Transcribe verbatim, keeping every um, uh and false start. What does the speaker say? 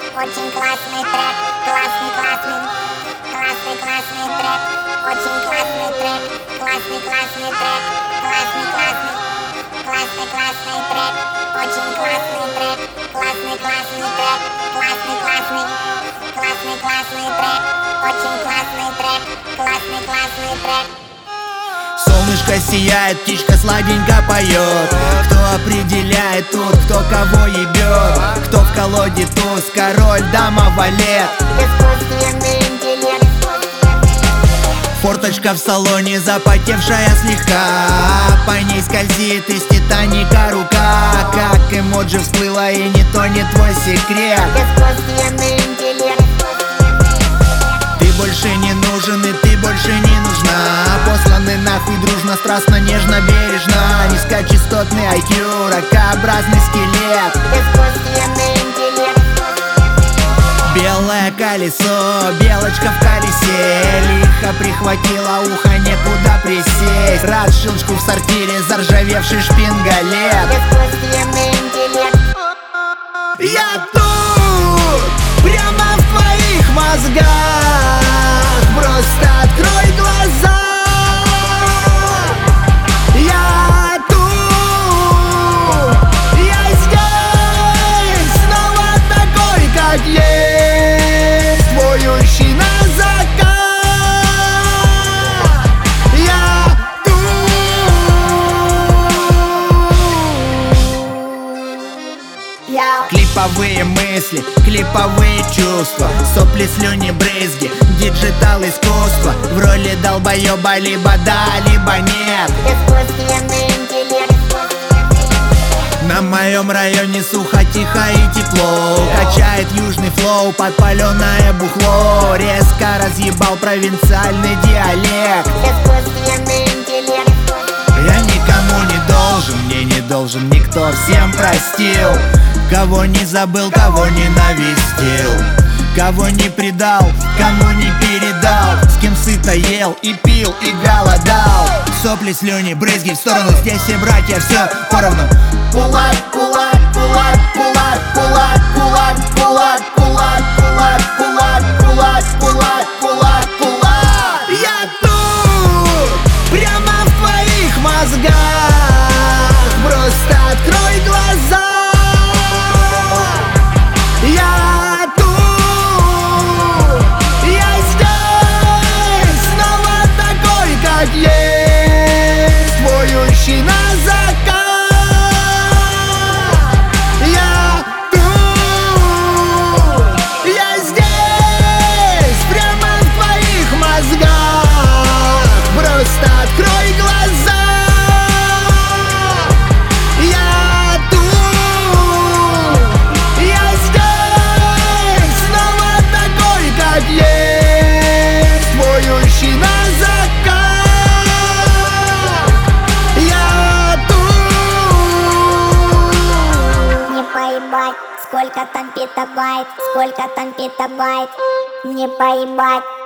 очень классный трек, классный, классный, классный, классный трек, очень классный трек, классный, классный трек, классный, классный, классный, классный трек, очень классный трек, классный, классный трек, классный, классный, классный, классный трек, очень классный трек, классный, классный трек. Солнышко сияет, птичка сладенько поет. Кто определяет тут, кто кого ебет? Кто в колоде туз, король, дама, валет? Искусственный интеллект. Форточка в салоне, запотевшая слегка. По ней скользит из Титаника рука. Как эмоджи всплыла, и не то, не твой секрет. Искусственный интеллект. Ты больше не нужен, и ты больше не нужна. Посланы нахуй дружно, страстно, нежно, бережно. Низкочастотный ай кью, ракообразный скелет. Искусственный интеллект. Белое колесо, белочка в колесе. Лихо прихватила ухо, некуда присесть. Рад щелчку в сортире, заржавевший шпингалет. Искусственный интеллект. Я тут, прямо в твоих мозгах. Просто открой глаза. Я тут, я здесь, снова такой, как есть, воющий на закат. Я тут. Я Клиповые мысли, клиповые чувства, сопли, слюни, брызги, диджитал искусство. В роли долбоеба либо да, либо нет. искусственный интеллект. На моем районе сухо, тихо и тепло. Качает южный флоу, подпаленное бухло. Резко разъебал провинциальный диалект. Искусственный интеллект. Я никому не должен, мне не должен никто, всем простил. Кого не забыл, кого не навестил, кого не предал, кому не передал, с кем сыто ел и пил и голодал. Сопли, слюни, брызги в сторону, здесь все братья, все поровну. Кулак, кулак, кулак, кулак, кулак, кулак, кулак, кулак, кулак, кулак, кулак, кулак, кулак, кулак. Я тут, прямо в твоих мозгах. Просто открой глаза. Я тут, я здесь, снова такой, как есть, воющий на закат. Я тут, я здесь, прямо в твоих мозгах. Просто открой глаза. Я тут, я здесь, снова такой, как есть, воющий на закат. Я тут. Не поебать, сколько там петабайт, сколько там петабайт. Не поебать.